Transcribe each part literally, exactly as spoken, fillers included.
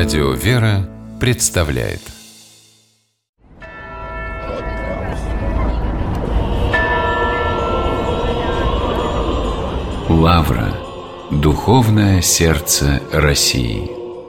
Радио «Вера» представляет Лавра. Духовное сердце России.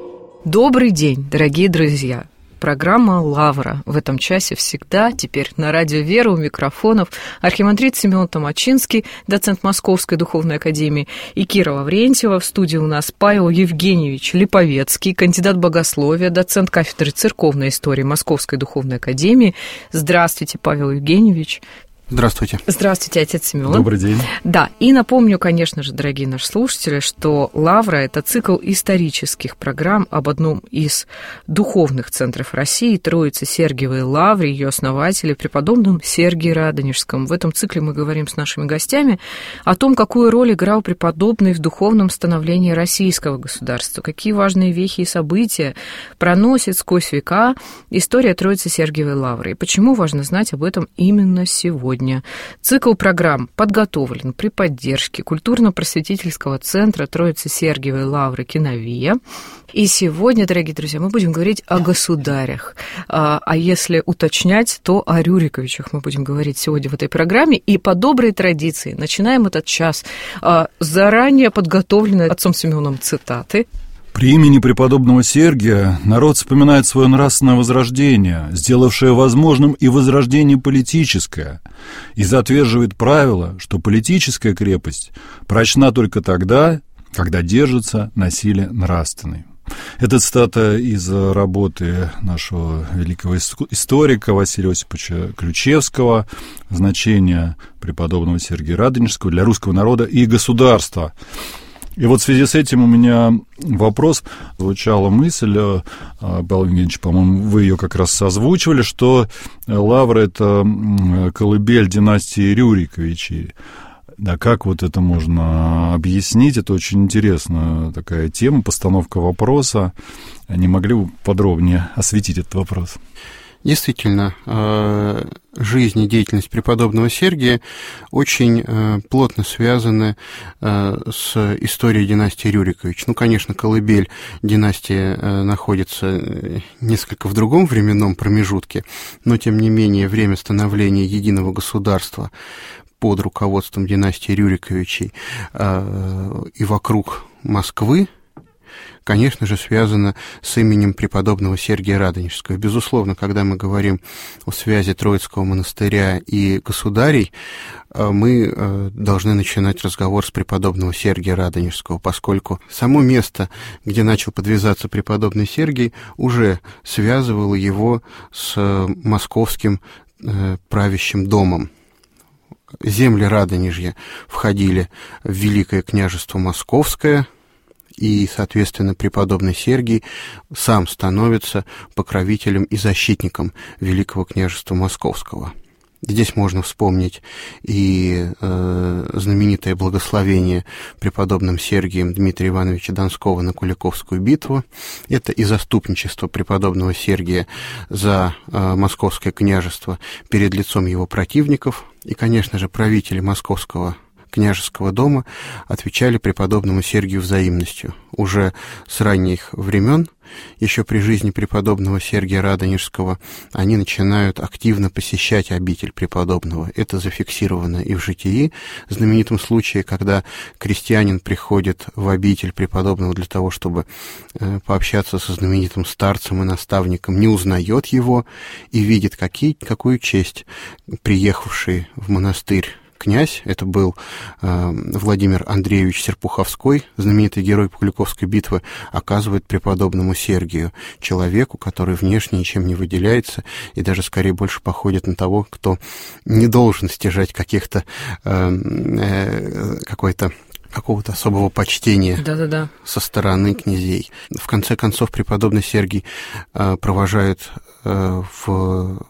Добрый день, дорогие друзья! Программа «Лавра» в этом часе всегда, теперь на радио «Вера» у микрофонов архимандрит Симеон Томачинский, доцент Московской духовной академии, и Кира Лаврентьева. В студии у нас Павел Евгеньевич Липовецкий, кандидат богословия, доцент кафедры церковной истории Московской духовной академии. Здравствуйте, Павел Евгеньевич. Здравствуйте. Здравствуйте, отец Симеон. Добрый день. Да, и напомню, конечно же, дорогие наши слушатели, что «Лавра» — это цикл исторических программ об одном из духовных центров России, Троице-Сергиевой Лавре, ее основателе, преподобном Сергии Радонежском. В этом цикле мы говорим с нашими гостями о том, какую роль играл преподобный в духовном становлении российского государства, какие важные вехи и события проносит сквозь века история Троице-Сергиевой Лавры, и почему важно знать об этом именно сегодня. Цикл программ подготовлен при поддержке культурно-просветительского центра Троице-Сергиевой Лавры «Киновия». И сегодня, дорогие друзья, мы будем говорить о государях. А, а если уточнять, то о Рюриковичах мы будем говорить сегодня в этой программе. И по доброй традиции начинаем этот час а, заранее подготовленной отцом Симеоном цитаты. При имени преподобного Сергия народ вспоминает свое нравственное возрождение, сделавшее возможным и возрождение политическое, и затверживает правило, что политическая крепость прочна только тогда, когда держится на силе нравственной. Это цитата из работы нашего великого историка Василия Осиповича Ключевского «Значение преподобного Сергия Радонежского для русского народа и государства». И вот в связи с этим у меня вопрос, звучала мысль, Павел Евгеньевич, по-моему, вы ее как раз озвучивали, что Лавра — это колыбель династии Рюриковичей. Да, как вот это можно объяснить? Это очень интересная такая тема, постановка вопроса. Не могли бы подробнее осветить этот вопрос? Действительно, жизнь и деятельность преподобного Сергия очень плотно связаны с историей династии Рюрикович. Ну, конечно, колыбель династии находится несколько в другом временном промежутке, но, тем не менее, время становления единого государства под руководством династии Рюриковичей и вокруг Москвы, конечно же, связано с именем преподобного Сергия Радонежского. Безусловно, когда мы говорим о связи Троицкого монастыря и государей, мы должны начинать разговор с преподобного Сергия Радонежского, поскольку само место, где начал подвязаться преподобный Сергий, уже связывало его с московским правящим домом. Земли Радонежья входили в Великое княжество Московское, и, соответственно, преподобный Сергий сам становится покровителем и защитником Великого княжества Московского. Здесь можно вспомнить и э, знаменитое благословение преподобным Сергием Дмитрия Ивановича Донского на Куликовскую битву. Это и заступничество преподобного Сергия за э, Московское княжество перед лицом его противников. И, конечно же, правители Московского княжеского дома отвечали преподобному Сергию взаимностью. Уже с ранних времен, еще при жизни преподобного Сергия Радонежского, они начинают активно посещать обитель преподобного. Это зафиксировано и в житии, в знаменитом случае, когда крестьянин приходит в обитель преподобного для того, чтобы э, пообщаться со знаменитым старцем и наставником, не узнает его и видит, какие, какую честь приехавший в монастырь князь, это был э, Владимир Андреевич Серпуховской, знаменитый герой Куликовской битвы, оказывает преподобному Сергию, человеку, который внешне ничем не выделяется и даже скорее больше походит на того, кто не должен стяжать каких-то э, э, какой-то какого-то особого почтения Да-да-да. со стороны князей. В конце концов, преподобный Сергий э, провожает э, в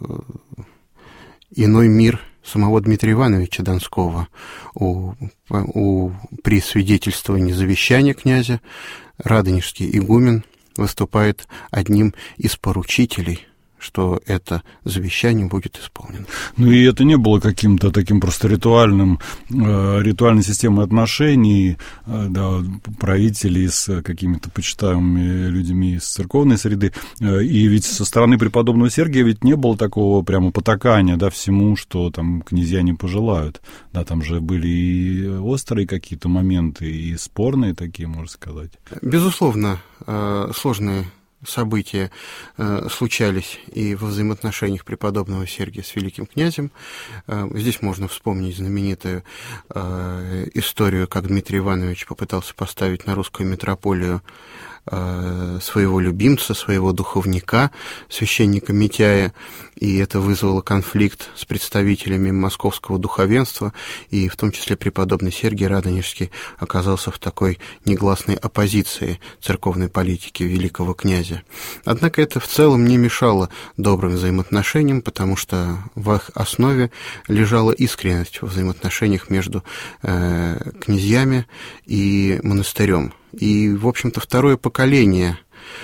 иной мир самого Дмитрия Ивановича Донского. У, у, при свидетельствовании завещания князя Радонежский игумен выступает одним из поручителей, что это завещание будет исполнено. Ну и это не было каким-то таким просто ритуальным, э, ритуальной системой отношений, э, да, правителей с какими-то почитаемыми людьми из церковной среды. Э, и ведь со стороны преподобного Сергия ведь не было такого прямо потакания, да, всему, что там князья не пожелают. Да, там же были и острые какие-то моменты, и спорные такие, можно сказать. Безусловно, э, сложные события э, случались и во взаимоотношениях преподобного Сергия с великим князем. Э, здесь можно вспомнить знаменитую э, историю, как Дмитрий Иванович попытался поставить на русскую митрополию э, своего любимца, своего духовника, священника Митяя, и это вызвало конфликт с представителями московского духовенства, и в том числе преподобный Сергий Радонежский оказался в такой негласной оппозиции церковной политики великого князя. Однако это в целом не мешало добрым взаимоотношениям, потому что в их основе лежала искренность в взаимоотношениях между э, князьями и монастырем. И, в общем-то, второе поколение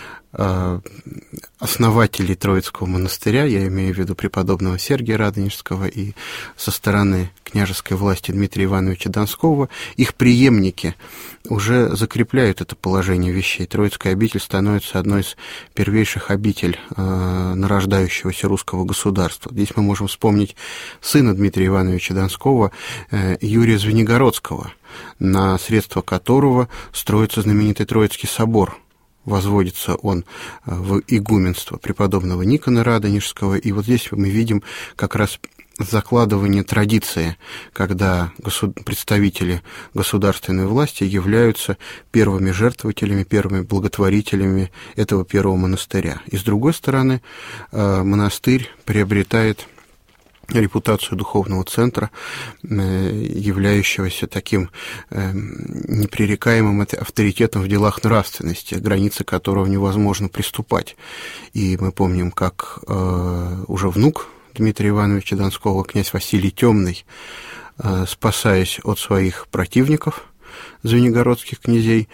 основателей Троицкого монастыря, я имею в виду преподобного Сергия Радонежского и со стороны княжеской власти Дмитрия Ивановича Донского, их преемники уже закрепляют это положение вещей. Троицкая обитель становится одной из первейших обитель э, нарождающегося русского государства. Здесь мы можем вспомнить сына Дмитрия Ивановича Донского, э, Юрия Звенигородского, на средства которого строится знаменитый Троицкий собор. Возводится он в игуменство преподобного Никона Радонежского, и вот здесь мы видим как раз закладывание традиции, когда государ... представители государственной власти являются первыми жертвователями, первыми благотворителями этого первого монастыря. И с другой стороны, монастырь приобретает репутацию духовного центра, являющегося таким непререкаемым авторитетом в делах нравственности, границы которого невозможно приступать. И мы помним, как уже внук Дмитрия Ивановича Донского, князь Василий Темный, спасаясь от своих противников, звенигородских князей,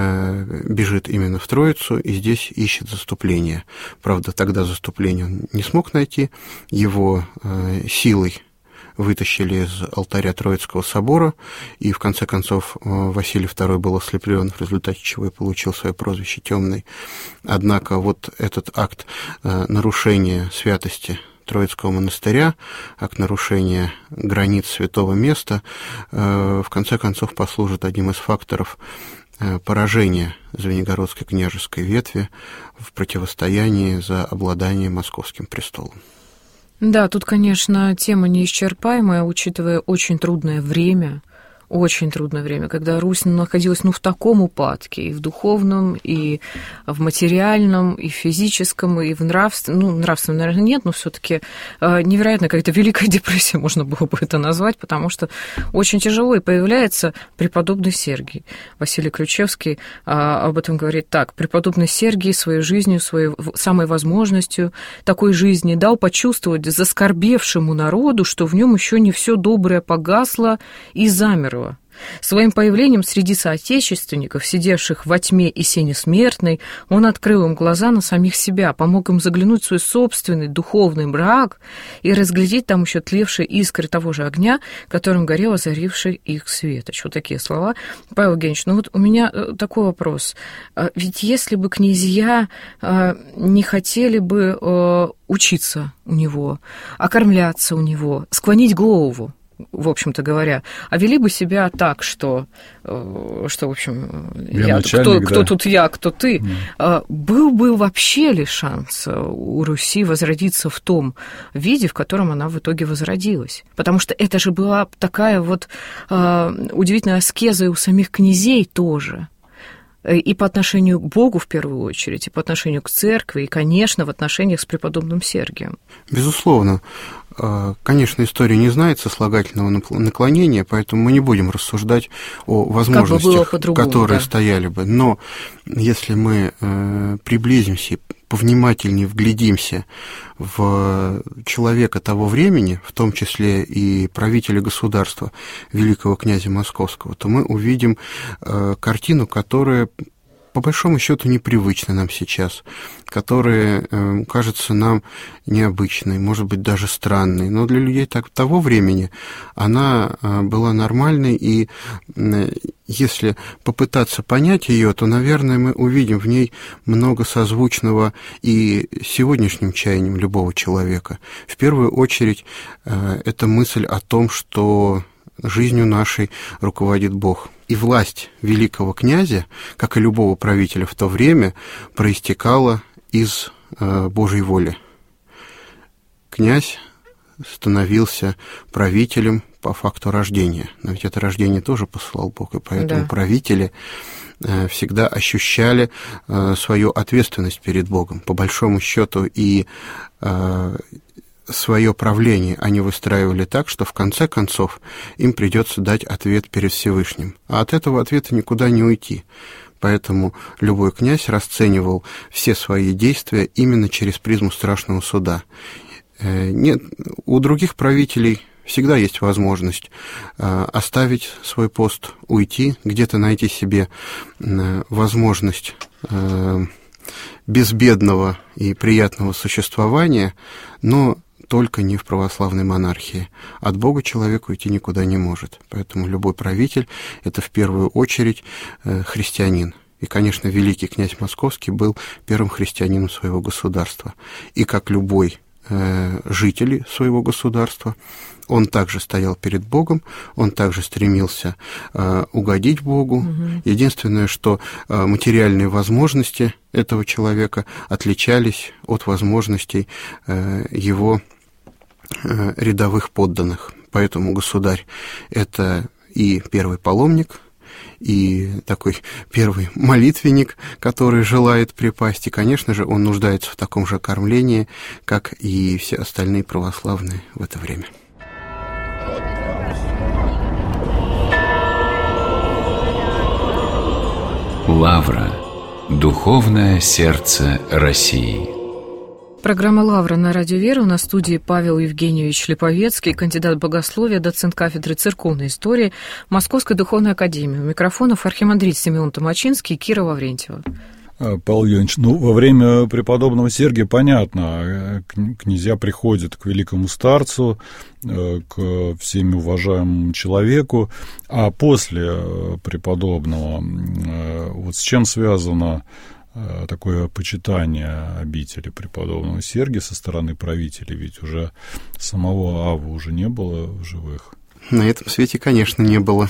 бежит именно в Троицу и здесь ищет заступление. Правда, тогда заступление он не смог найти, его силой вытащили из алтаря Троицкого собора, и в конце концов Василий второй был ослеплен, в результате чего и получил свое прозвище «Темный». Однако вот этот акт нарушения святости Троицкого монастыря, акт нарушения границ святого места, в конце концов послужит одним из факторов поражения Звенигородской княжеской ветви в противостоянии за обладание московским престолом. Да, тут, конечно, тема неисчерпаемая, учитывая очень трудное время, очень трудное время, когда Русь находилась ну, в таком упадке, и в духовном, и в материальном, и в физическом, и в нравственном. Ну, нравственном, наверное, нет, но все-таки невероятно, какая-то великая депрессия, можно было бы это назвать, потому что очень тяжело, и появляется преподобный Сергий. Василий Ключевский об этом говорит так: преподобный Сергий своей жизнью, своей самой возможностью такой жизни дал почувствовать заскорбевшему народу, что в нем еще не все доброе погасло и замерло. Своим появлением среди соотечественников, сидевших во тьме и сене смертной, он открыл им глаза на самих себя, помог им заглянуть в свой собственный духовный мрак и разглядеть там еще тлевшие искры того же огня, которым горел озаривший их светоч. Вот такие слова. Павел Евгеньевич, ну вот у меня такой вопрос. Ведь если бы князья не хотели бы учиться у него, окормляться у него, склонить голову, в общем-то говоря, а вели бы себя так, что, что в общем, я я, начальник, кто, да. кто тут я, кто ты, mm. был бы вообще ли шанс у Руси возродиться в том виде, в котором она в итоге возродилась? Потому что это же была такая вот удивительная аскеза и у самих князей тоже. И по отношению к Богу, в первую очередь, и по отношению к церкви, и, конечно, в отношениях с преподобным Сергием. Безусловно. Конечно, история не знает сослагательного наклонения, поэтому мы не будем рассуждать о возможностях, которые да. стояли бы. Но если мы приблизимся, повнимательнее вглядимся в человека того времени, в том числе и правителя государства, великого князя Московского, то мы увидим картину, которая по большому счету непривычны нам сейчас, которые э, кажутся нам необычной, может быть, даже странной. Но для людей так, того времени она э, была нормальной, и э, если попытаться понять ее, то, наверное, мы увидим в ней много созвучного и сегодняшним чаяниям любого человека. В первую очередь, э, это мысль о том, что жизнью нашей руководит Бог. И власть великого князя, как и любого правителя в то время, проистекала из э, Божьей воли. Князь становился правителем по факту рождения. Но ведь это рождение тоже посылал Бог, и поэтому да. правители э, всегда ощущали э, свою ответственность перед Богом. По большому счету и э, свое правление они выстраивали так, что в конце концов им придется дать ответ перед Всевышним. А от этого ответа никуда не уйти. Поэтому любой князь расценивал все свои действия именно через призму страшного суда. Нет, у других правителей всегда есть возможность оставить свой пост, уйти, где-то найти себе возможность безбедного и приятного существования, но только не в православной монархии. От Бога человек уйти никуда не может. Поэтому любой правитель – это в первую очередь христианин. И, конечно, великий князь Московский был первым христианином своего государства. И как любой житель своего государства, он также стоял перед Богом, он также стремился э, угодить Богу. Угу. Единственное, что э, материальные возможности этого человека отличались от возможностей э, его э, рядовых подданных. Поэтому государь – это и первый паломник, и такой первый молитвенник, который желает припасть. И, конечно же, он нуждается в таком же кормлении, как и все остальные православные в это время. Лавра. Духовное сердце России. Программа «Лавра» на Радио Вера. У нас в студии Павел Евгеньевич Липовецкий, кандидат богословия, доцент кафедры церковной истории Московской духовной академии. У микрофонов архимандрит Симеон Томачинский и Кира Ваврентьева. Павел Евгеньевич, ну, во время преподобного Сергия, понятно, князья приходят к великому старцу, к всеми уважаемому человеку, а после преподобного, вот с чем связано такое почитание обители преподобного Сергия со стороны правителей? Ведь уже самого Авы уже не было в живых. На этом свете, конечно, не было.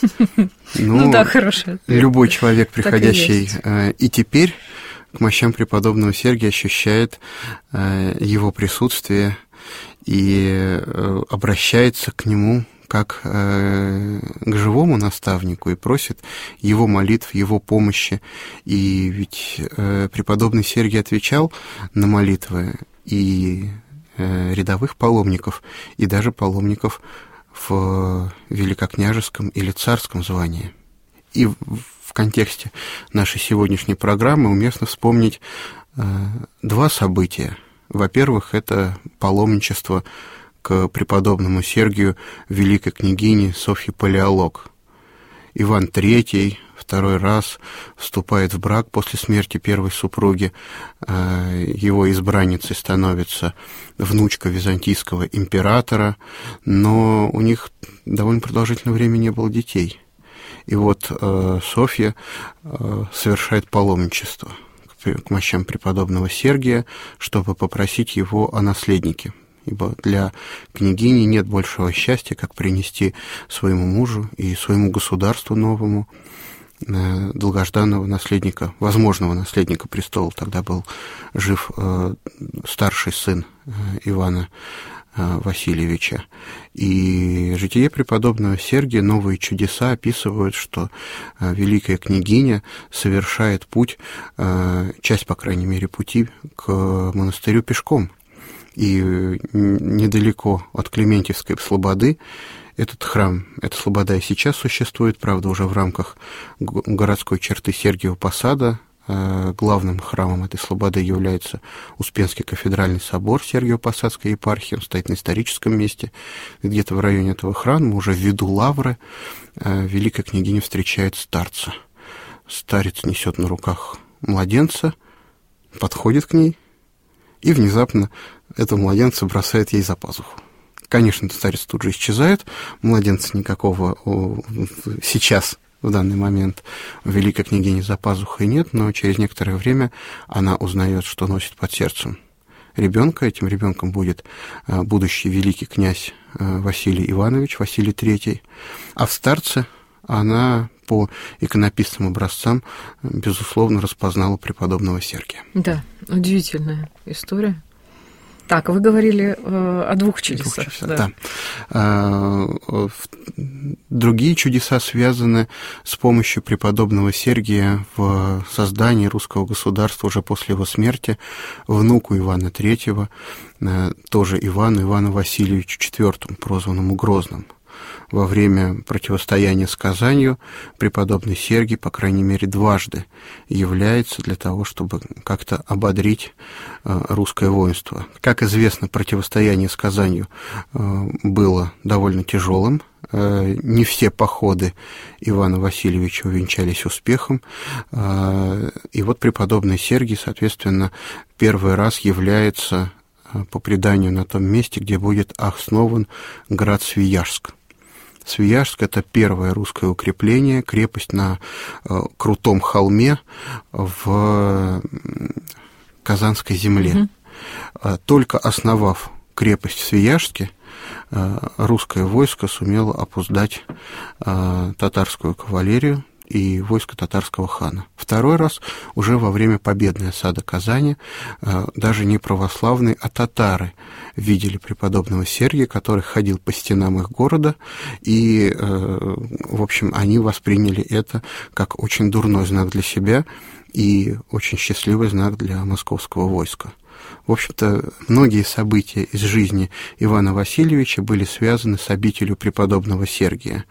Ну да, хорошо. Любой человек, приходящий и теперь к мощам преподобного Сергия, ощущает его присутствие и обращается к нему как к живому наставнику и просит его молитв, его помощи. И ведь преподобный Сергий отвечал на молитвы и рядовых паломников, и даже паломников в великокняжеском или царском звании. И в контексте нашей сегодняшней программы уместно вспомнить э, два события. Во-первых, это паломничество к преподобному Сергию великой княгини Софьи Палеолог. Иван Третий второй раз вступает в брак после смерти первой супруги. Его избранницей становится внучка византийского императора, но у них довольно продолжительное время не было детей. И вот Софья совершает паломничество к мощам преподобного Сергия, чтобы попросить его о наследнике. Ибо для княгини нет большего счастья, как принести своему мужу и своему государству новому долгожданного наследника, возможного наследника престола. Тогда был жив старший сын Ивана Васильевича. И житие преподобного Сергия, новые чудеса описывают, что великая княгиня совершает путь, часть, по крайней мере, пути к монастырю пешком. И недалеко от Клементьевской слободы этот храм, эта слобода и сейчас существует, правда, уже в рамках городской черты Сергиева Посада. Главным храмом этой слободы является Успенский кафедральный собор Сергиево-Посадской епархии. Он стоит на историческом месте. Где-то в районе этого храма, уже в виду лавры, великая княгиня встречает старца. Старец несет на руках младенца, подходит к ней, и внезапно этого младенца бросает ей за пазуху. Конечно, старец тут же исчезает, младенца никакого сейчас, в данный момент, у великой княгини за пазухой нет, но через некоторое время она узнает, что носит под сердцем ребенка. Этим ребенком будет будущий великий князь Василий Иванович, Василий третий. А в старце она по иконописным образцам, безусловно, распознала преподобного Сергия. Да, удивительная история. Так, вы говорили э, о двух чудесах. Двух чудесах, да. да. Другие чудеса связаны с помощью преподобного Сергия в создании русского государства уже после его смерти внуку Ивана третьего, тоже Ивану, Ивану Васильевичу четвёртому, прозванному Грозным. Во время противостояния с Казанью преподобный Сергий, по крайней мере, дважды является для того, чтобы как-то ободрить русское воинство. Как известно, противостояние с Казанью было довольно тяжелым. Не все походы Ивана Васильевича увенчались успехом. И вот преподобный Сергий, соответственно, первый раз является, по преданию, на том месте, где будет основан град Свияжск. Свияжск – это первое русское укрепление, крепость на э, крутом холме в Казанской земле. Mm-hmm. Только основав крепость в Свияжске, э, русское войско сумело опоздать э, татарскую кавалерию и войско татарского хана. Второй раз уже во время победной осады Казани даже не православные, а татары видели преподобного Сергия, который ходил по стенам их города, и, в общем, они восприняли это как очень дурной знак для себя и очень счастливый знак для московского войска. В общем-то, многие события из жизни Ивана Васильевича были связаны с обителью преподобного Сергия.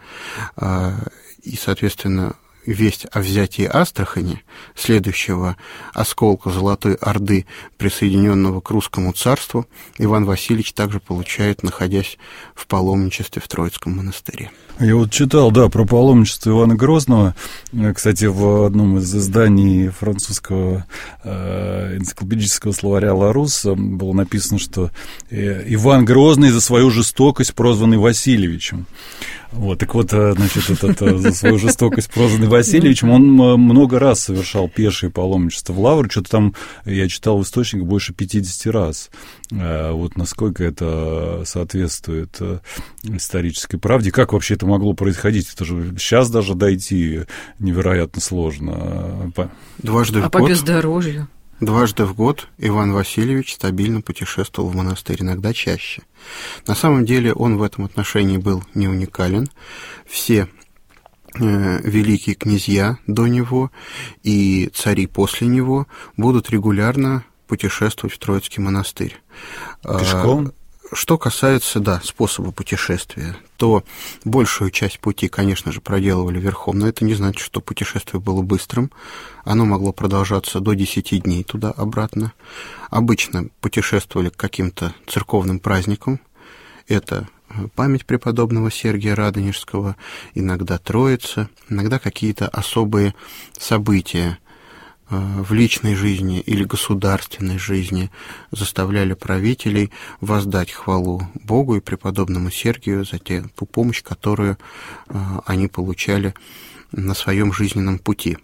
И, соответственно, весть о взятии Астрахани, следующего осколка Золотой Орды, присоединенного к русскому царству, Иван Васильевич также получает, находясь в паломничестве в Троицком монастыре. Я вот читал, да, про паломничество Ивана Грозного. Кстати, в одном из изданий французского э, энциклопедического словаря «Ларус» было написано, что Иван Грозный за свою жестокость прозванный Васильевичем. Вот, так вот, значит, этот, за свою жестокость прозванный Васильевичем, он много раз совершал пешее паломничество в Лавру, что-то там, я читал в источниках, больше пятьдесят раз. Вот насколько это соответствует исторической правде, как вообще это могло происходить? Это же сейчас даже дойти невероятно сложно. Дважды в а год. по бездорожью? Дважды в год Иван Васильевич стабильно путешествовал в монастырь, иногда чаще. На самом деле он в этом отношении был не уникален. Все э, великие князья до него и цари после него будут регулярно путешествовать в Троицкий монастырь. Пешком? Что касается, да, способа путешествия, то большую часть пути, конечно же, проделывали верхом, но это не значит, что путешествие было быстрым. Оно могло продолжаться до десяти дней туда-обратно. Обычно путешествовали к каким-то церковным праздникам. Это память преподобного Сергия Радонежского, иногда Троица, иногда какие-то особые события в личной жизни или государственной жизни заставляли правителей воздать хвалу Богу и преподобному Сергию за ту помощь, которую они получали на своем жизненном пути.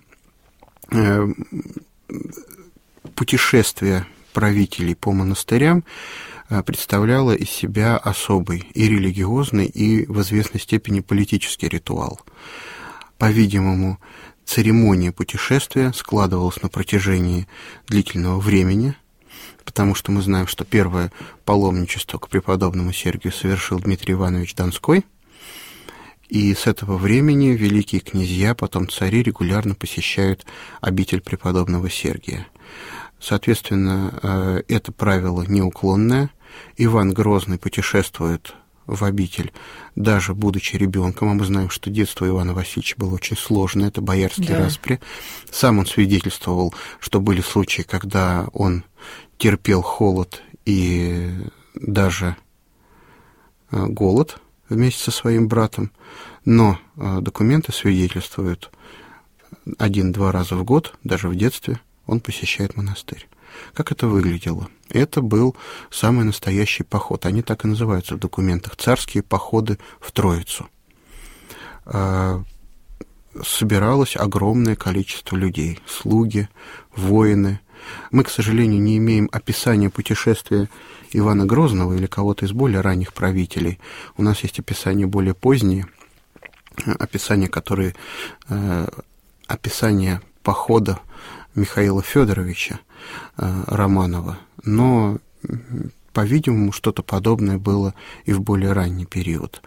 Путешествие правителей по монастырям представляло из себя особый и религиозный, и в известной степени политический ритуал. По-видимому, церемония путешествия складывалась на протяжении длительного времени, потому что мы знаем, что первое паломничество к преподобному Сергию совершил Дмитрий Иванович Донской, и с этого времени великие князья, потом цари, регулярно посещают обитель преподобного Сергия. Соответственно, это правило неуклонное. Иван Грозный путешествует в обитель, даже будучи ребенком, а мы знаем, что детство Ивана Васильевича было очень сложное, это боярские да. распри. Сам он свидетельствовал, что были случаи, когда он терпел холод и даже голод вместе со своим братом, но документы свидетельствуют один-два раза в год, даже в детстве, он посещает монастырь. Как это выглядело? Это был самый настоящий поход. Они так и называются в документах. Царские походы в Троицу. Собиралось огромное количество людей. Слуги, воины. Мы, к сожалению, не имеем описания путешествия Ивана Грозного или кого-то из более ранних правителей. У нас есть описания более поздние, описания, которые... описания похода Михаила Федоровича Романова, но, по-видимому, что-то подобное было и в более ранний период.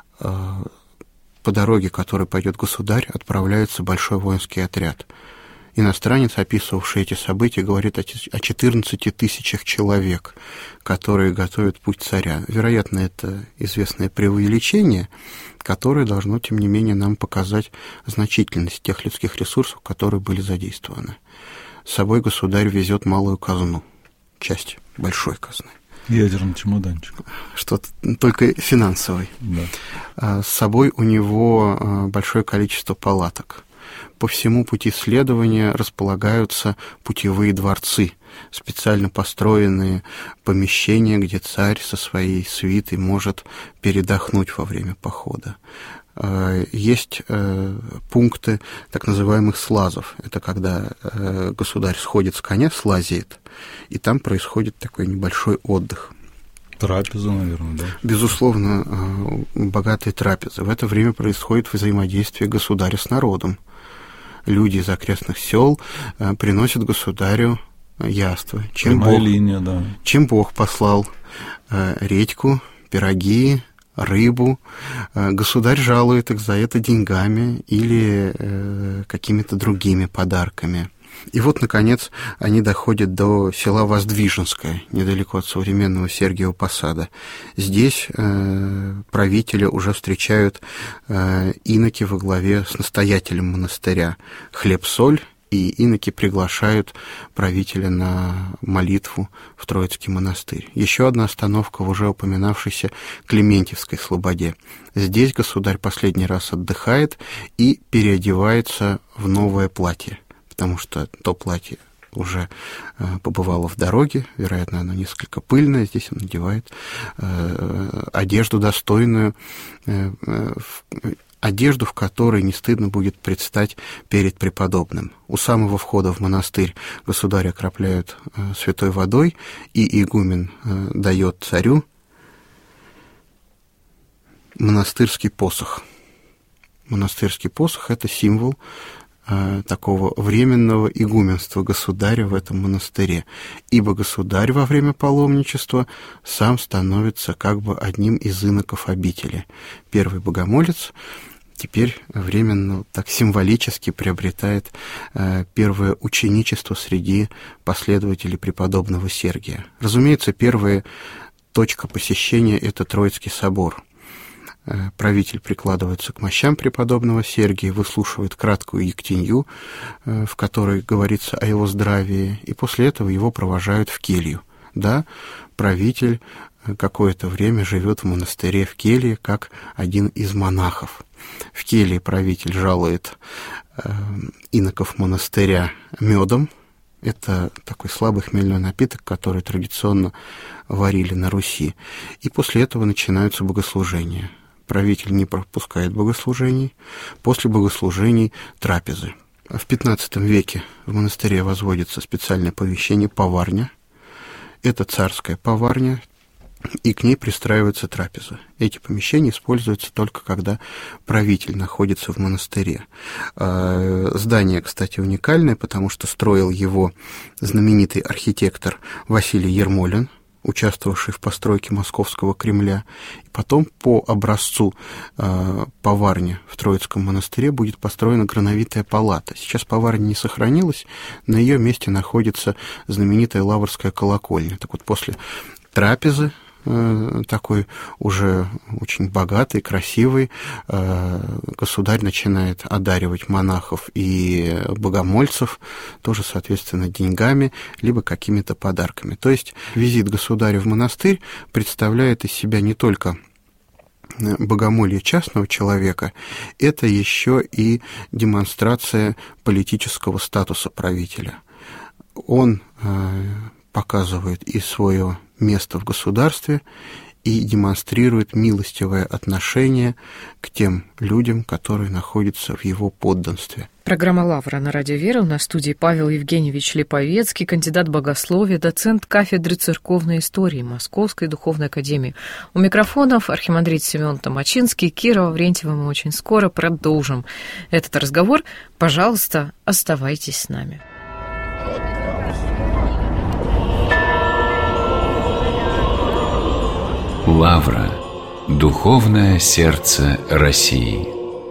По дороге, которой пойдет государь, отправляется большой воинский отряд. Иностранец, описывавший эти события, говорит о четырнадцати тысячах человек, которые готовят путь царя. Вероятно, это известное преувеличение, которое должно, тем не менее, нам показать значительность тех людских ресурсов, которые были задействованы. С собой государь везет малую казну, часть большой казны. Ядерный чемоданчик. Что-то только финансовый. Да. С собой у него большое количество палаток. По всему пути следования располагаются путевые дворцы, специально построенные помещения, где царь со своей свитой может передохнуть во время похода. Есть пункты так называемых слазов. Это когда государь сходит с коня, слазит, и там происходит такой небольшой отдых. Трапеза, наверное, да? Безусловно, богатые трапезы. В это время происходит взаимодействие государя с народом. Люди из окрестных сел приносят государю яства. Чем Прямая Бог, линия, да. Чем Бог послал? Редьку, пироги, рыбу. Государь жалует их за это деньгами или какими-то другими подарками. И вот, наконец, они доходят до села Воздвиженское, недалеко от современного Сергиева Посада. Здесь э, правителя уже встречают э, иноки во главе с настоятелем монастыря. Хлеб-соль, и иноки приглашают правителя на молитву в Троицкий монастырь. Еще одна остановка в уже упоминавшейся Клементьевской слободе. Здесь государь последний раз отдыхает и переодевается в новое платье, потому что то платье уже э, побывало в дороге, вероятно, оно несколько пыльное, здесь он надевает э, одежду достойную, э, э, одежду, в которой не стыдно будет предстать перед преподобным. У самого входа в монастырь государя окропляют э, святой водой, и игумен э, дает царю монастырский посох. Монастырский посох – это символ такого временного игуменства государя в этом монастыре, ибо государь во время паломничества сам становится как бы одним из иноков обители. Первый богомолец теперь временно так символически приобретает э, первое ученичество среди последователей преподобного Сергия. Разумеется, первая точка посещения – это Троицкий собор. Правитель прикладывается к мощам преподобного Сергия, выслушивает краткую ектенью, в которой говорится о его здравии, и после этого его провожают в келью. Да, правитель какое-то время живет в монастыре в келье, как один из монахов. В келье правитель жалует иноков монастыря медом. Это такой слабый хмельной напиток, который традиционно варили на Руси. И после этого начинаются богослужения. Правитель не пропускает богослужений. После богослужений трапезы. В пятнадцатом веке в монастыре возводится специальное помещение поварня. Это царская поварня, и к ней пристраивается трапеза. Эти помещения используются только когда правитель находится в монастыре. Здание, кстати, уникальное, потому что строил его знаменитый архитектор Василий Ермолин, участвовавший в постройке Московского Кремля. И потом по образцу э, поварни в Троицком монастыре будет построена грановитая палата. Сейчас поварня не сохранилась, на ее месте находится знаменитая Лаврская колокольня. Так вот, после трапезы, э, такой уже очень богатый, красивый, э, государь начинает одаривать монахов и богомольцев, тоже, соответственно, деньгами, либо какими-то подарками. То есть визит государя в монастырь представляет из себя не только богомолье частного человека, это еще и демонстрация политического статуса правителя. Он показывает и свое место в государстве, и демонстрирует милостивое отношение к тем людям, которые находятся в его подданстве. Программа «Лавра» на Радио Вера. У нас в студии Павел Евгеньевич Липовецкий, кандидат богословия, доцент кафедры церковной истории Московской духовной академии. У микрофонов архимандрит Семен Томачинский, Кира Лаврентьева. Мы очень скоро продолжим этот разговор. Пожалуйста, оставайтесь с нами. Лавра. Духовное сердце России.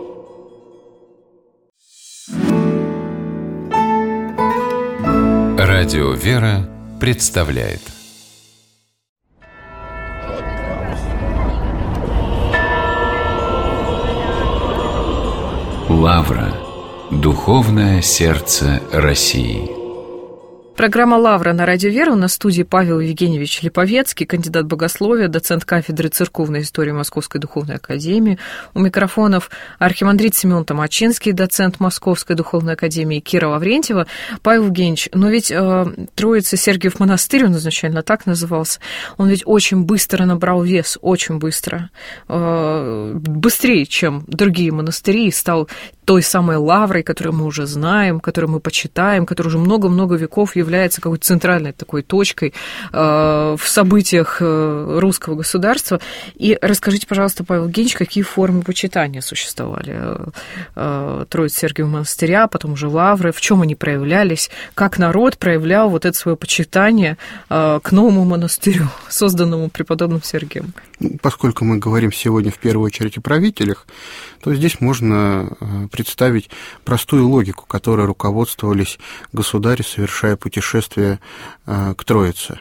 Радио Вера представляет. Лавра. Духовное сердце России. Программа «Лавра» на Радио Вера. У нас в студии Павел Евгеньевич Липовецкий, кандидат богословия, доцент кафедры церковной истории Московской духовной академии. У микрофонов архимандрит Семен Томачинский, доцент Московской духовной академии, Кира Лаврентьева. Павел Евгеньевич, но ведь э, Троица Сергиев монастырь, он изначально так назывался, он ведь очень быстро набрал вес, очень быстро, э, быстрее, чем другие монастыри, и стал той самой лаврой, которую мы уже знаем, которую мы почитаем, которая уже много-много веков является какой-то центральной такой точкой э, в событиях э, русского государства. И расскажите, пожалуйста, Павел Евгеньевич, какие формы почитания существовали э, Троицы Сергиева монастыря, потом уже лавры, в чем они проявлялись, как народ проявлял вот это свое почитание э, к новому монастырю, созданному преподобным Сергием. Поскольку мы говорим сегодня в первую очередь о правителях, то здесь можно представить простую логику, которой руководствовались государи, совершая путешествие к Троице.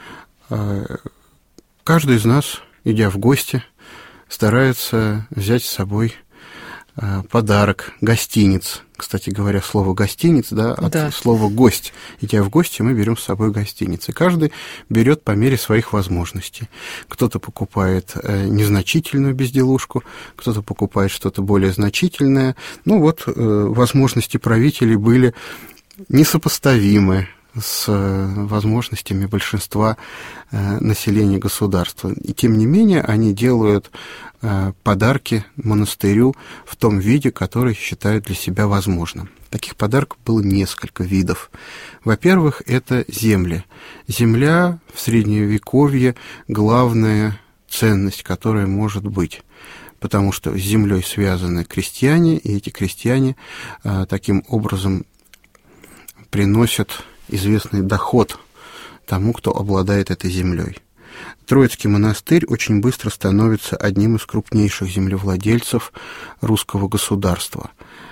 Каждый из нас, идя в гости, старается взять с собой подарок, гостиниц. Кстати говоря, слово «гостиниц», да, от да. слова «гость». Идя в гости, мы берем с собой гостиницы. Каждый берет по мере своих возможностей. Кто-то покупает незначительную безделушку, кто-то покупает что-то более значительное. Ну вот, возможности правителей были несопоставимы с возможностями большинства населения государства. И тем не менее они делают подарки монастырю в том виде, который считают для себя возможным. Таких подарков было несколько видов. Во-первых, это земли. Земля в Средневековье – главная ценность, которая может быть, потому что с землей связаны крестьяне, и эти крестьяне таким образом приносят известный доход тому, кто обладает этой землей. Троицкий монастырь очень быстро становится одним из крупнейших землевладельцев русского государства.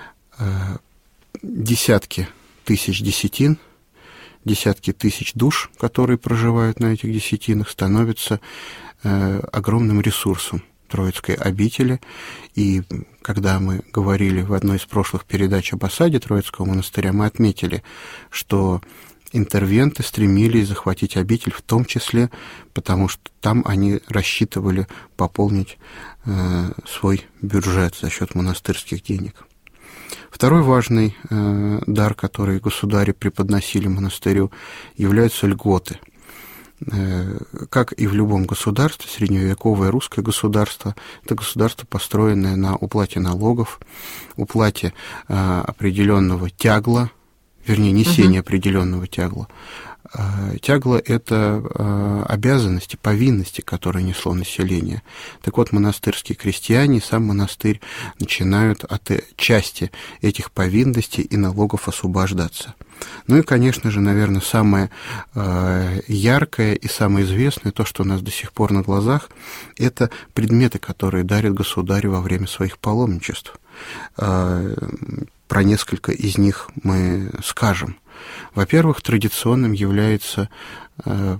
Десятки тысяч десятин, десятки тысяч душ, которые проживают на этих десятинах, становятся огромным ресурсом Троицкой обители. И когда мы говорили в одной из прошлых передач об осаде Троицкого монастыря, мы отметили, что интервенты стремились захватить обитель, в том числе потому, что там они рассчитывали пополнить э, свой бюджет за счет монастырских денег. Второй важный э, дар, который государи преподносили монастырю, являются льготы. Э, как и в любом государстве, средневековое русское государство – это государство, построенное на уплате налогов, уплате э, определенного тягла, вернее, несение uh-huh. определенного тягла. Тягло – это обязанности, повинности, которые несло население. Так вот, монастырские крестьяне, сам монастырь начинают от части этих повинностей и налогов освобождаться. Ну и, конечно же, наверное, самое яркое и самое известное, то, что у нас до сих пор на глазах, это предметы, которые дарят государю во время своих паломничеств. Про несколько из них мы скажем. Во-первых, традиционным является э,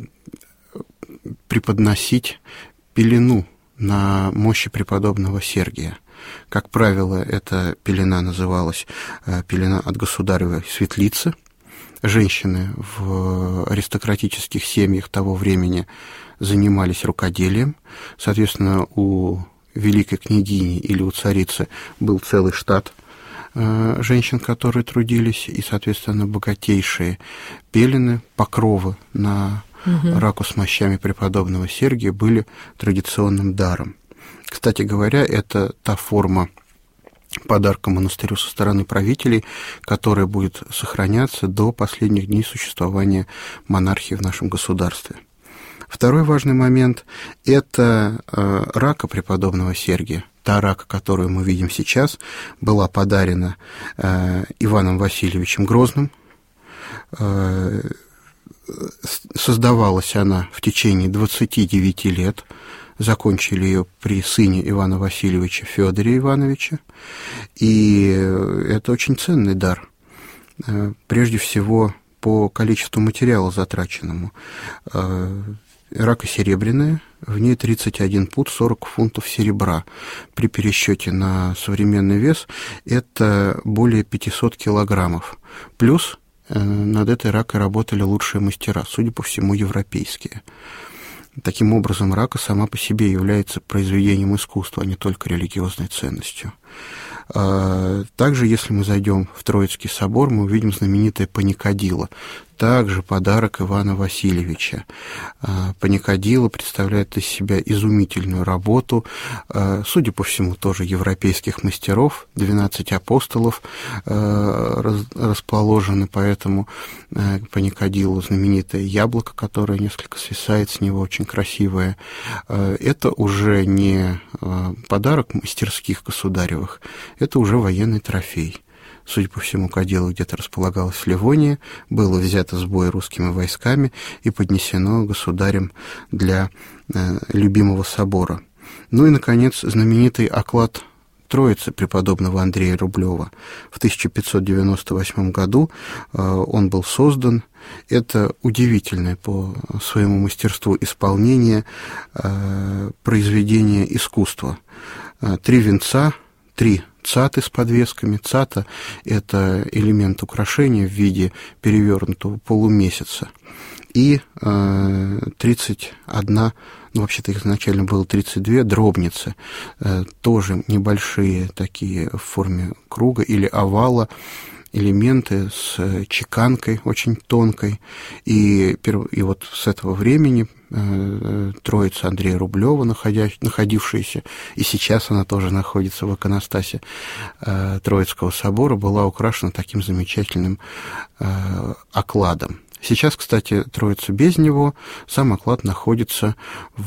преподносить пелену на мощи преподобного Сергия. Как правило, эта пелена называлась э, пелена от государевой светлицы. Женщины в аристократических семьях того времени занимались рукоделием. Соответственно, у великой княгини или у царицы был целый штат женщин, которые трудились, и, соответственно, богатейшие пелены, покровы на угу. раку с мощами преподобного Сергия были традиционным даром. Кстати говоря, это та форма подарка монастырю со стороны правителей, которая будет сохраняться до последних дней существования монархии в нашем государстве. Второй важный момент – это рака преподобного Сергия. Та рака, которую мы видим сейчас, была подарена Иваном Васильевичем Грозным. Создавалась она в течение двадцати девяти лет. Закончили ее при сыне Ивана Васильевича Федоре Ивановича. И это очень ценный дар. Прежде всего, по количеству материала затраченному. Рака серебряная, в ней тридцать один пуд сорок фунтов серебра. При пересчете на современный вес это более пятьсот килограммов. Плюс над этой ракой работали лучшие мастера, судя по всему, европейские. Таким образом, рака сама по себе является произведением искусства, а не только религиозной ценностью. Также, если мы зайдем в Троицкий собор, мы увидим знаменитое паникадило, также подарок Ивана Васильевича. Паникадило представляет из себя изумительную работу, судя по всему, тоже европейских мастеров, двенадцать апостолов расположены, поэтому паникадило знаменитое яблоко, которое несколько свисает с него, очень красивое. Это уже не подарок мастерских государевых, это уже военный трофей. Судя по всему, кадило где-то располагалось в Ливонии, было взято с боя русскими войсками и поднесено государем для э, любимого собора. Ну и, наконец, знаменитый оклад Троицы преподобного Андрея Рублева. В тысяча пятьсот девяносто восьмом году э, он был создан. Это удивительное по своему мастерству исполнение э, произведение искусства. Э, три венца, три цаты с подвесками. Цата – это элемент украшения в виде перевернутого полумесяца. И э, тридцать одна, ну, вообще-то их изначально было тридцать две дробницы, э, тоже небольшие такие в форме круга или овала, элементы с чеканкой очень тонкой. И, и вот с этого времени э, Троица Андрея Рублева, находя, находившаяся, и сейчас она тоже находится в иконостасе э, Троицкого собора, была украшена таким замечательным э, окладом. Сейчас, кстати, Троица без него, сам оклад находится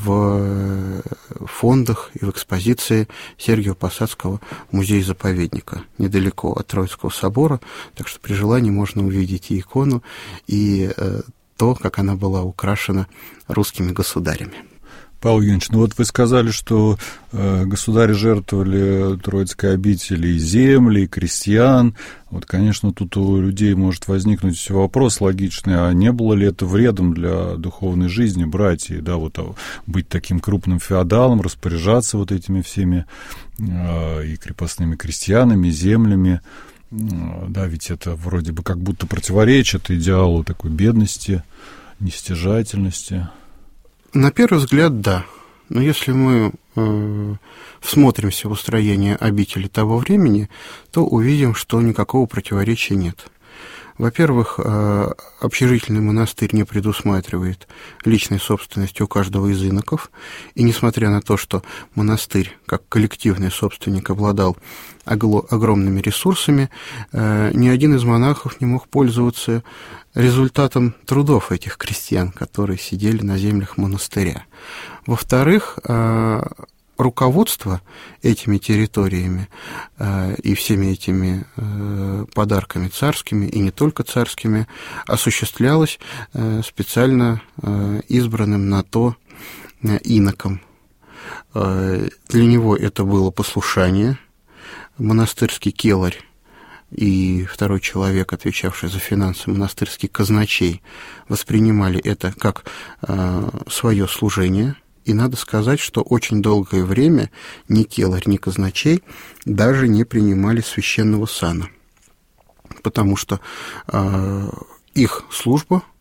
в фондах и в экспозиции Сергиево-Посадского музея-заповедника, недалеко от Троицкого собора, так что при желании можно увидеть и икону, и э, то, как она была украшена русскими государями. Павел Евгеньевич, ну вот вы сказали, что э, государи жертвовали Троицкой обители и земли, и крестьян. Вот, конечно, тут у людей может возникнуть вопрос логичный, а не было ли это вредом для духовной жизни братьев, да, вот а, быть таким крупным феодалом, распоряжаться вот этими всеми э, и крепостными крестьянами, землями. Э, да, ведь это вроде бы как будто противоречит идеалу такой бедности, нестяжательности. На первый взгляд, да. Но если мы э, всмотримся в устроение обители того времени, то увидим, что никакого противоречия нет. Во-первых, э, общежительный монастырь не предусматривает личной собственности у каждого из иноков, и несмотря на то, что монастырь, как коллективный собственник, обладал огло- огромными ресурсами, э, ни один из монахов не мог пользоваться результатом трудов этих крестьян, которые сидели на землях монастыря. Во-вторых, руководство этими территориями и всеми этими подарками царскими, и не только царскими, осуществлялось специально избранным на то иноком. Для него это было послушание. Монастырский келарь и второй человек, отвечавший за финансы, монастырский казначей, воспринимали это как э, свое служение. И надо сказать, что очень долгое время ни келарь, ни казначей даже не принимали священного сана, потому что э, их служба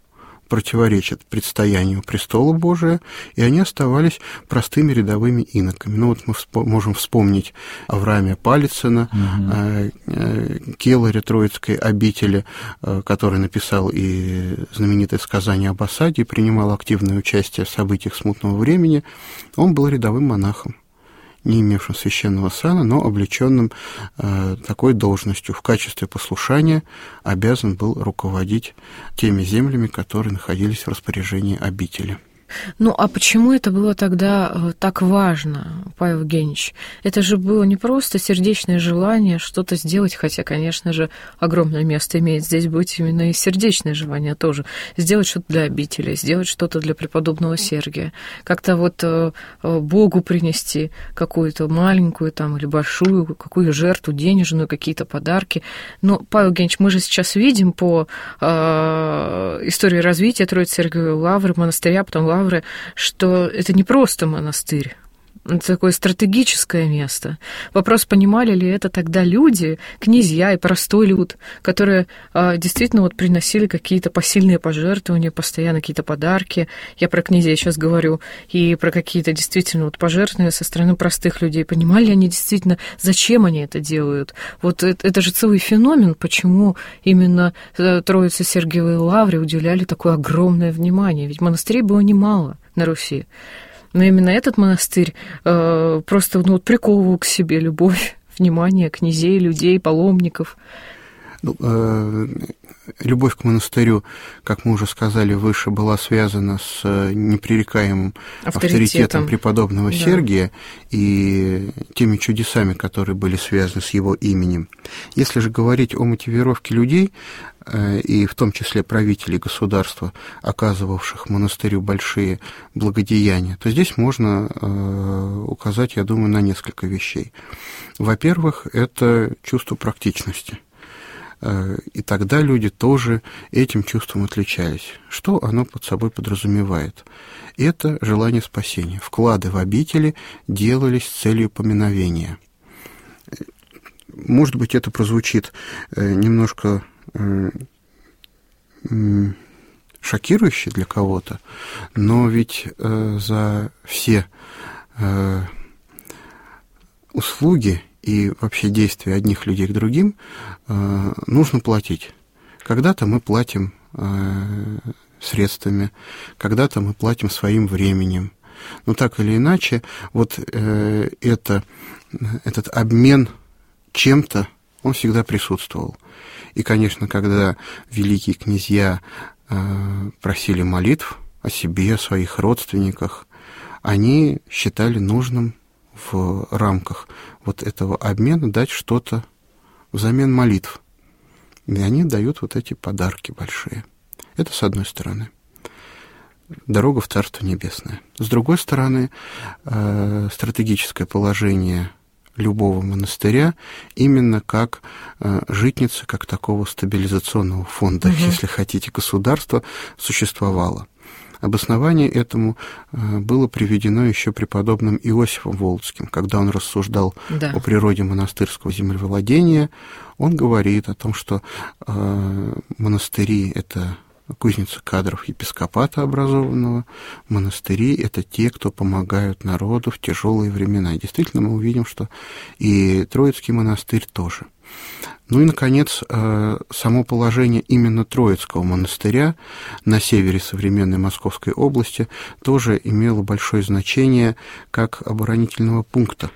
противоречат предстоянию престола Божия, и они оставались простыми рядовыми иноками. Ну вот мы всп- можем вспомнить Авраамия Палицына, угу. э, э, келаря Троицкой обители, э, который написал и знаменитое сказание об осаде, и принимал активное участие в событиях смутного времени. Он был рядовым монахом, не имевшим священного сана, но облеченным э, такой должностью. В качестве послушания обязан был руководить теми землями, которые находились в распоряжении обители. Ну, а почему это было тогда так важно, Павел Евгеньевич? Это же было не просто сердечное желание что-то сделать, хотя, конечно же, огромное место имеет здесь быть именно и сердечное желание тоже. Сделать что-то для обители, сделать что-то для преподобного Сергия. Как-то вот Богу принести какую-то маленькую там или большую, какую жертву, денежную, какие-то подарки. Но, Павел Евгеньевич, мы же сейчас видим по э, истории развития Троице-Сергиевой Лавры, монастыря, потом Лавры, что это не просто монастырь, это такое стратегическое место. Вопрос, понимали ли это тогда люди, князья и простой люд, которые а, действительно вот приносили какие-то посильные пожертвования, постоянно какие-то подарки. Я про князей сейчас говорю, и про какие-то действительно вот пожертвования со стороны простых людей. Понимали ли они действительно, зачем они это делают? Вот это, это же целый феномен, почему именно Троице Сергиевой Лавре уделяли такое огромное внимание. Ведь монастырей было немало на Руси. Но именно этот монастырь э, просто ну, приковывал к себе любовь, внимание князей, людей, паломников. Ну, э, любовь к монастырю, как мы уже сказали выше, была связана с непререкаемым авторитетом, авторитетом преподобного да. Сергия и теми чудесами, которые были связаны с его именем. Если же говорить о мотивировке людей, э, и в том числе правителей государства, оказывавших монастырю большие благодеяния, то здесь можно э, указать, я думаю, на несколько вещей. Во-первых, это чувство практичности. И тогда люди тоже этим чувством отличались. Что оно под собой подразумевает? Это желание спасения. Вклады в обители делались с целью поминовения. Может быть, это прозвучит немножко шокирующе для кого-то, но ведь за все услуги и вообще действия одних людей к другим э, нужно платить. Когда-то мы платим э, средствами, когда-то мы платим своим временем. Но так или иначе, вот э, это, этот обмен чем-то, он всегда присутствовал. И, конечно, когда великие князья э, просили молитв о себе, о своих родственниках, они считали нужным в рамках вот этого обмена дать что-то взамен молитв. И они дают вот эти подарки большие. Это с одной стороны. Дорога в Царство Небесное. С другой стороны, э, стратегическое положение любого монастыря именно как э, житница, как такого стабилизационного фонда, угу. если хотите, государства, существовало. Обоснование этому было приведено еще преподобным Иосифом Володским, когда он рассуждал да. о природе монастырского землевладения. Он говорит о том, что э, монастыри – это кузница кадров епископата образованного, монастыри – это те, кто помогают народу в тяжелые времена. И действительно, мы увидим, что и Троицкий монастырь тоже. Ну и, наконец, само положение именно Троицкого монастыря на севере современной Московской области тоже имело большое значение как оборонительного пункта.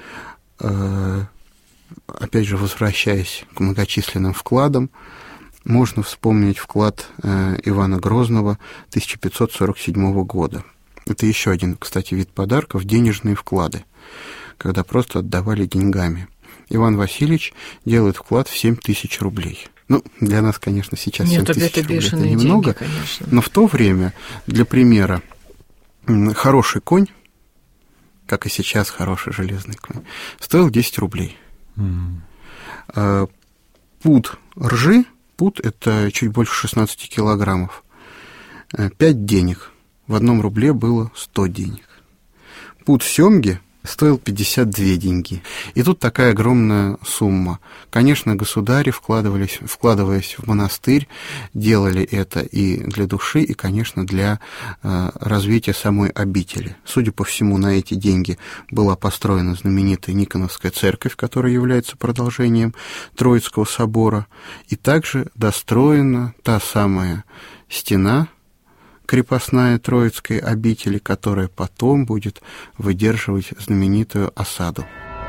Опять же, возвращаясь к многочисленным вкладам, можно вспомнить вклад Ивана Грозного тысяча пятьсот сорок седьмого года. Это еще один, кстати, вид подарков – денежные вклады, когда просто отдавали деньгами. Иван Васильевич делает вклад в семь тысяч рублей. Ну, для нас, конечно, сейчас семь тысяч рублей это немного, деньги, но в то время, для примера, хороший конь, как и сейчас хороший железный конь, стоил десять рублей. Mm. Пуд ржи, пуд – это чуть больше шестнадцать килограммов, пять денег, в одном рубле было сто денег. Пуд семги – стоил пятьдесят две деньги. И тут такая огромная сумма. Конечно, государи, вкладывались, вкладываясь в монастырь, делали это и для души, и, конечно, для э, развития самой обители. Судя по всему, на эти деньги была построена знаменитая Никоновская церковь, которая является продолжением Троицкого собора, и также достроена та самая стена крепостная Троицкой обители, которая потом будет выдерживать знаменитую осаду.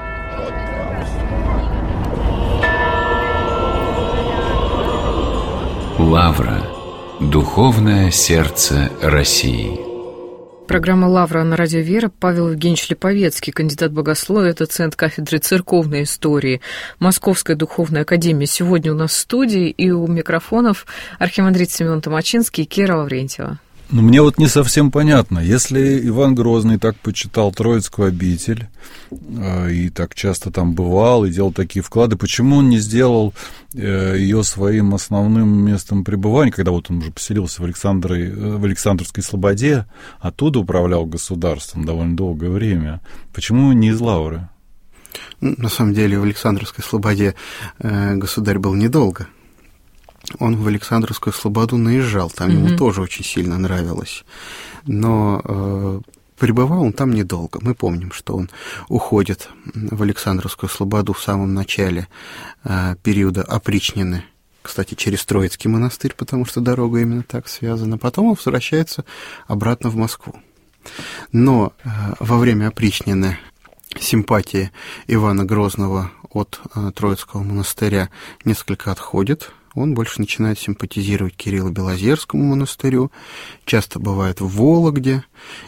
Лавра. Духовное сердце России. Программа «Лавра» на радио «Вера». Павел Евгеньевич Липовецкий, кандидат богословия, доцент кафедры церковной истории Московской духовной академии. Сегодня у нас в студии и у микрофонов архимандрит Семен Томачинский и Кира Лаврентьева. Ну, мне вот не совсем понятно, если Иван Грозный так почитал Троицкую обитель э, и так часто там бывал и делал такие вклады, почему он не сделал э, ее своим основным местом пребывания, когда вот он уже поселился в, Александре, в Александровской Слободе, оттуда управлял государством довольно долгое время? Почему не из Лавры? Ну, на самом деле в Александровской Слободе э, государь был недолго. Он в Александровскую Слободу наезжал, там mm-hmm. ему тоже очень сильно нравилось. Но э, пребывал он там недолго. Мы помним, что он уходит в Александровскую Слободу в самом начале э, периода опричнины, кстати, через Троицкий монастырь, потому что дорога именно так связана. Потом он возвращается обратно в Москву. Но э, во время опричнины симпатии Ивана Грозного от э, Троицкого монастыря несколько отходит. Он больше начинает симпатизировать Кирилло-Белозерскому монастырю, часто бывает в Вологде,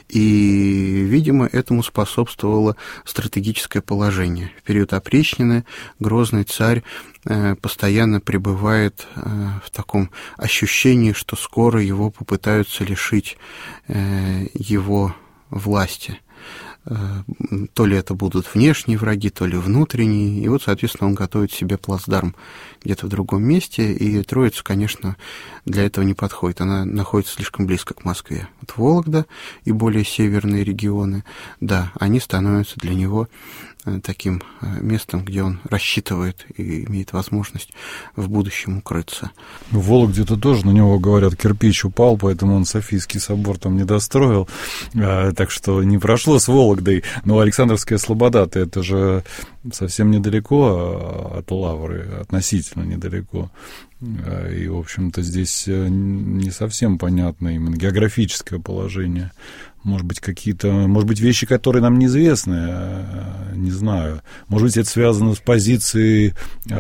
и, видимо, этому способствовало стратегическое положение. В период опричнины Грозный царь э, постоянно пребывает э, в таком ощущении, что скоро его попытаются лишить э, его власти. То ли это будут внешние враги, то ли внутренние. И вот, соответственно, он готовит себе плацдарм где-то в другом месте. И Троица, конечно, для этого не подходит. Она находится слишком близко к Москве. Вот Вологда и более северные регионы, да, они становятся для него таким местом, где он рассчитывает и имеет возможность в будущем укрыться. В Вологде-то тоже на него, говорят, кирпич упал, поэтому он Софийский собор там не достроил, так что не прошло с Вологдой. Но Александровская Слобода-то это же совсем недалеко от Лавры, относительно недалеко. И, в общем-то, здесь не совсем понятно именно географическое положение. Может быть, какие-то, может быть, вещи, которые нам неизвестны, не знаю. Может быть, это связано с позицией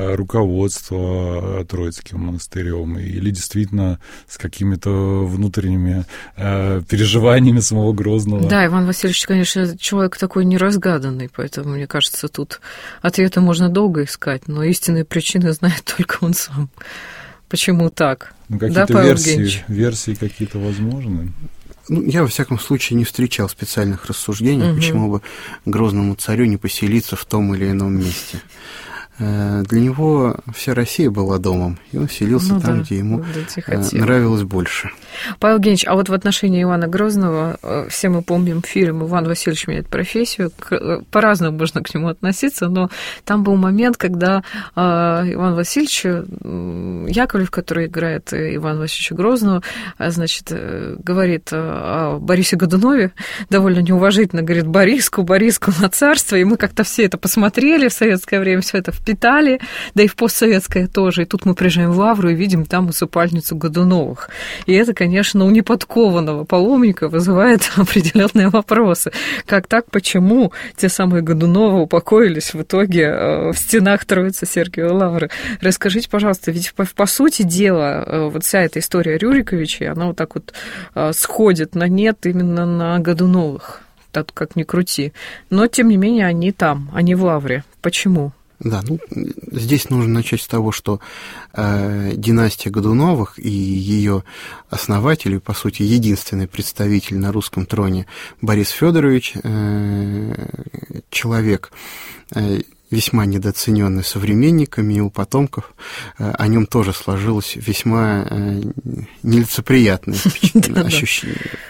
руководства Троицким монастырем или действительно с какими-то внутренними переживаниями самого Грозного. Да, Иван Васильевич, конечно, человек такой неразгаданный, поэтому, мне кажется, тут ответы можно долго искать, но истинные причины знает только он сам. Почему так? Ну, какие-то да, версии, версии какие-то возможны? Ну, я, во всяком случае, не встречал специальных рассуждений, угу. почему бы Грозному царю не поселиться в том или ином месте. Для него вся Россия была домом, и он селился ну, там, да, где ему нравилось больше. Павел Евгеньевич, а вот в отношении Ивана Грозного, все мы помним фильм «Иван Васильевич меняет профессию», по-разному можно к нему относиться, но там был момент, когда Иван Васильевич, Яковлев, который играет Ивана Васильевича Грозного, значит, говорит о Борисе Годунове, довольно неуважительно говорит «Бориску, Бориску на царство», и мы как-то все это посмотрели в советское время, все это впитали, да и в постсоветское тоже. И тут мы приезжаем в Лавру и видим там усыпальницу Годуновых. И это, конечно, у неподкованного паломника вызывает определенные вопросы. Как так, почему те самые Годуновы упокоились в итоге в стенах Троицы Сергиевой Лавры? Расскажите, пожалуйста, ведь по, по сути дела вот вся эта история Рюриковичей, она вот так вот сходит на нет именно на Годуновых, так как ни крути. Но, тем не менее, они там, они в Лавре. Почему? Да, ну, здесь нужно начать с того, что э, династия Годуновых и ее основатель, по сути, единственный представитель на русском троне Борис Федорович, э, человек э, весьма недооцененный современниками, и у потомков э, о нем тоже сложилось весьма э, нелицеприятное ощущение.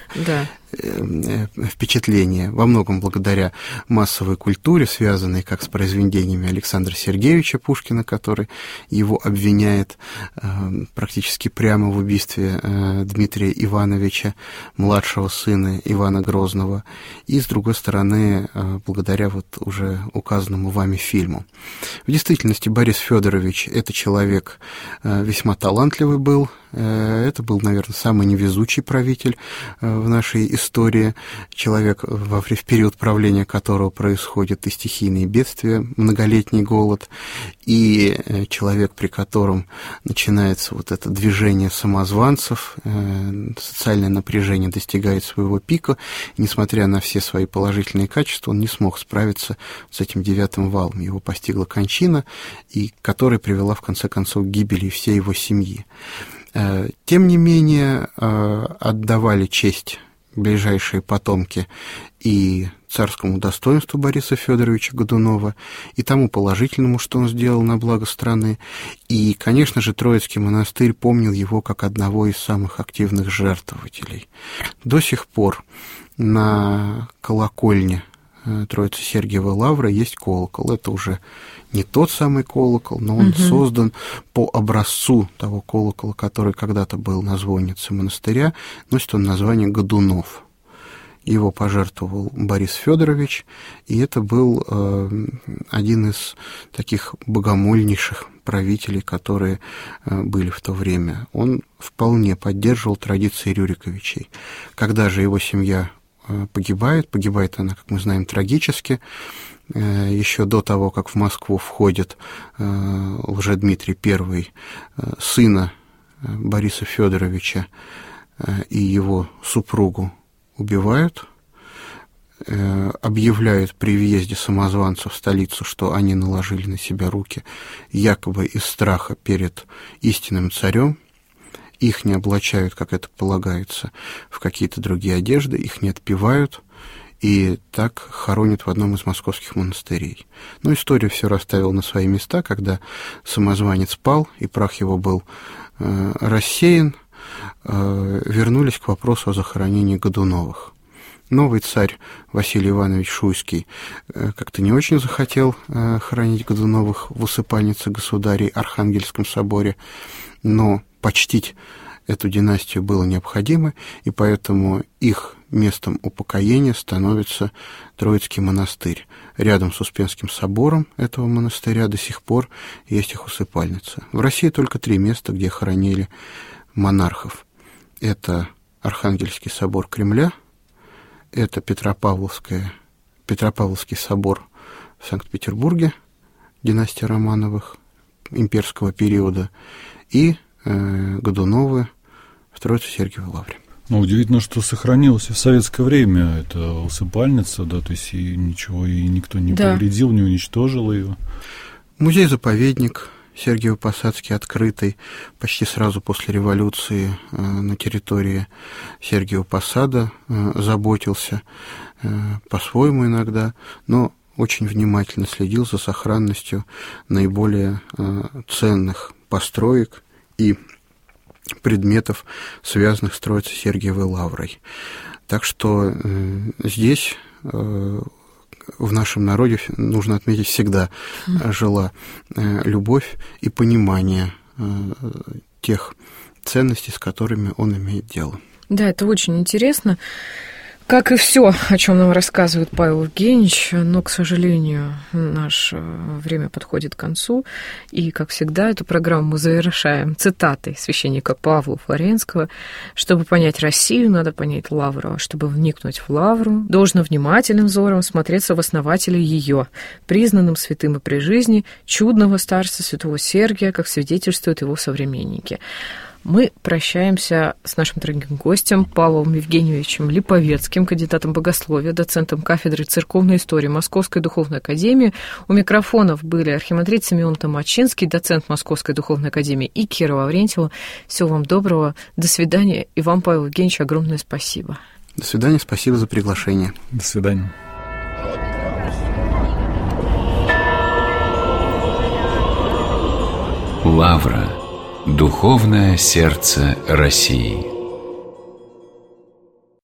да. впечатление, во многом благодаря массовой культуре, связанной как с произведениями Александра Сергеевича Пушкина, который его обвиняет практически прямо в убийстве Дмитрия Ивановича, младшего сына Ивана Грозного, и, с другой стороны, благодаря вот уже указанному вами фильму. В действительности Борис Федорович – это человек весьма талантливый был. Это был, наверное, самый невезучий правитель в нашей истории, человек, во в период правления которого происходят и стихийные бедствия, многолетний голод, и человек, при котором начинается вот это движение самозванцев, социальное напряжение достигает своего пика, и, несмотря на все свои положительные качества, он не смог справиться с этим девятым валом. Его постигла кончина, и которая привела, в конце концов, к гибели всей его семьи. Тем не менее, отдавали честь ближайшие потомки и царскому достоинству Бориса Федоровича Годунова, и тому положительному, что он сделал на благо страны. И, конечно же, Троицкий монастырь помнил его как одного из самых активных жертвователей. До сих пор на колокольне Троице-Сергиевой лавры есть колокол. Это уже не тот самый колокол, но он угу. создан по образцу того колокола, который когда-то был на звоннице монастыря. Носит он название Годунов. Его пожертвовал Борис Федорович, и это был э, один из таких богомольнейших правителей, которые э, были в то время. Он вполне поддерживал традиции Рюриковичей. Когда же его семья погибает, погибает она, как мы знаем, трагически, еще до того, как в Москву входит Лжедмитрий I, сына Бориса Федоровича и его супругу убивают, объявляют при въезде самозванцев в столицу, что они наложили на себя руки якобы из страха перед истинным царем. Их не облачают, как это полагается, в какие-то другие одежды, их не отпевают, и так хоронят в одном из московских монастырей. Но история все расставила на свои места, когда самозванец пал, и прах его был э, рассеян, э, вернулись к вопросу о захоронении Годуновых. Новый царь Василий Иванович Шуйский э, как-то не очень захотел э, хоронить Годуновых в усыпальнице государей Архангельском соборе, но почтить эту династию было необходимо, и поэтому их местом упокоения становится Троицкий монастырь. Рядом с Успенским собором этого монастыря до сих пор есть их усыпальница. В России только три места, где хоронили монархов. Это Архангельский собор Кремля, это Петропавловская, Петропавловский собор в Санкт-Петербурге, династия Романовых, имперского периода, и Годуновы в Троице-Сергиевой лавре. Ну, удивительно, что сохранилось и в советское время эта усыпальница, да, то есть и ничего, и никто не да. повредил, не уничтожил ее. Музей-заповедник Сергиево-Посадский, открытый почти сразу после революции на территории Сергиева-Посада, заботился по-своему иногда, но очень внимательно следил за сохранностью наиболее ценных построек и предметов, связанных с Троице-Сергиевой лаврой. Так что э, здесь э, в нашем народе, нужно отметить, всегда жила э, любовь и понимание э, тех ценностей, с которыми он имеет дело. Да, это очень интересно. Как и все, о чем нам рассказывает Павел Евгеньевич, но, к сожалению, наше время подходит к концу, и, как всегда, эту программу мы завершаем цитатой священника Павла Флоренского. Чтобы понять Россию, надо понять Лавру, а чтобы вникнуть в Лавру, должно внимательным взором смотреться в основателя ее, признанным святым и при жизни, чудного старца святого Сергия, как свидетельствуют его современники. Мы прощаемся с нашим дорогим гостем Павлом Евгеньевичем Липовецким, кандидатом богословия, доцентом кафедры церковной истории Московской духовной академии. У микрофонов были архимандрит Симеон Томачинский, доцент Московской духовной академии, и Кира Лаврентьева. Всего вам доброго, до свидания, и вам, Павел Евгеньевич, огромное спасибо. До свидания, спасибо за приглашение. До свидания. Лавра. Духовное сердце России.